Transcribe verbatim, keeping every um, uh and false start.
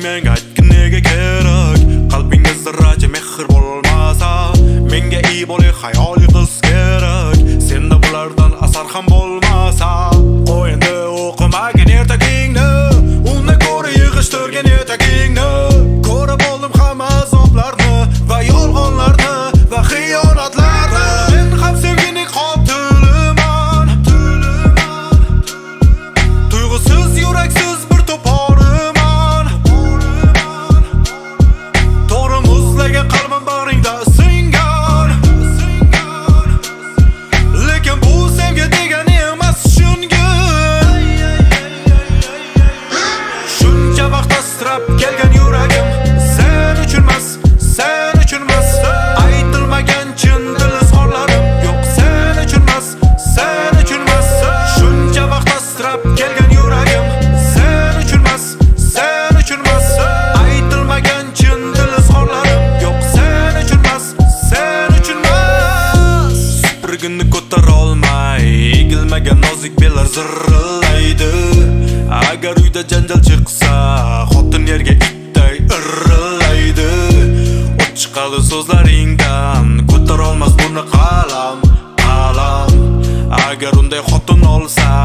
menga aytgin nega kerak? Qalbingizda raja mehr bo'lmasa, menga iyi bo'li xayoli qiz kerak. Senda bulardan asar ham bo'lmasa, qo'yindi o'qimagin ertagingni, undan ko'ra yig'ishtirgan etagingni. Ko'rib oldim hamma azoblarni va yolg'onlarni va xiyonatlarni. Men ham sevgining qotiliman, tuyg'usiz yuraksiz bir to'poriman. To'g'ri muzlagan qalbim bag'ringda singan, lekin bu sevgi degani emas shungul. Shuncha vaqt asrab kelgan yuragim sen uchun emas, sen uchun emas. Aytilmagan chin dil izhorlarim yo'q sen uchun emas, sen uchun emas. Shuncha vaqt asrab kelgan yuragim sen uchun emas, sen uchun emas. Aytilmagan chin dil izhorlarim yo'q sen uchun emas, sen uchun emas. Suprugini ko'tara olmay egilmagan nozik bellar zirrillaydi. Agar uyda janjal chiqsa, xotin yerga itday irrillaydi. O't chiqadi so'zlaringdan, ko'tara olmas buni qalam, qalam. Agar unday xotin olsa,